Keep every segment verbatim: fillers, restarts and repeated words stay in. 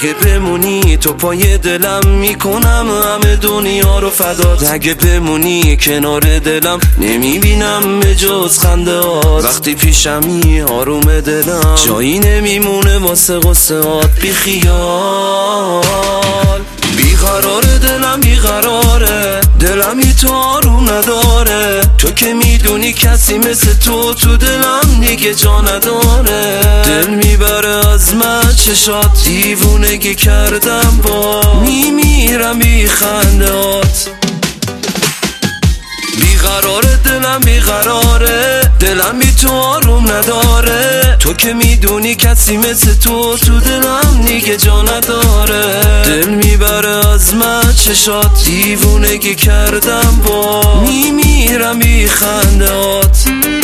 اگه بمونی تو پای دلم میکنم همه دنیا رو فدات. اگه بمونی کنار دلم نمیبینم به جز خنده هات. وقتی پیشمی آروم دلم جایی نمیمونه واسه غصه هات. بی خیال بیقرار دلم بیقراره، دلم بی تو آروم نداره. تو که میدونی کسی مثل تو تو دلم دیگه جا نداره. دل میبره از من چشات، دیوونگی کردم با میمیرم بی خندهات. بیقراره دلم بیقراره، دلم بی تو آروم نداره. تو که میدونی کسی مثل تو تو دلم دیگه جا نداره. دل میبره از من چشات، دیوونگی کردم با میمیرم بی خندهات.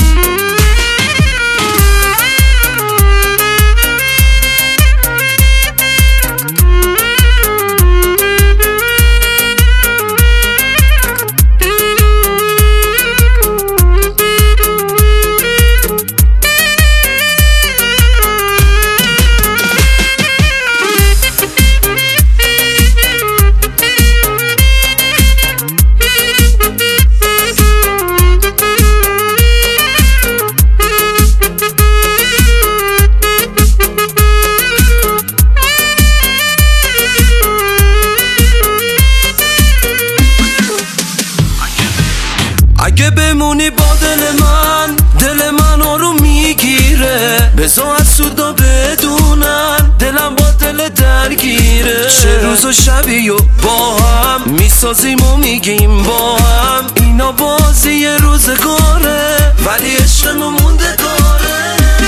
اگه بمونی با دل من، دل من آروم میگیره. بذار از سودا بدونن دلم با دل درگیره. چه روز و شبی و با هم میسازیم و میگیم با هم. اینا بازی روزگاره ولی عشقمون موندگاره.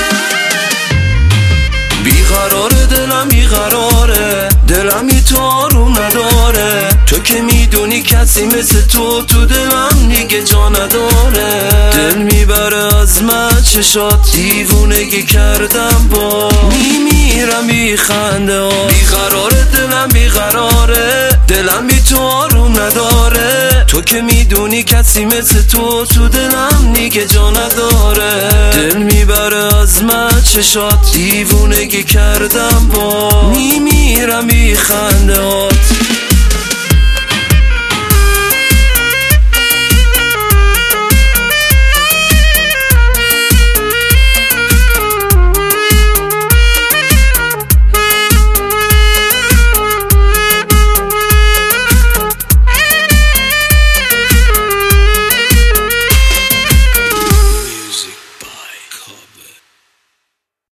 بیقرار دلم بیقراره، دلم بی تو آروم نداره. تو که میدونی کسی مثل تو تو دلم دیگه جا نداره. دل میبره از من چشات، دیوونگی کردم با میمیرم بی خنده ها. بیقرار دلم بیقراره، دلم بی تو آروم نداره. تو که میدونی کسی مثل تو تو دلم دیگه جا نداره. دل میبره از من چشات، دیوونگی کردم با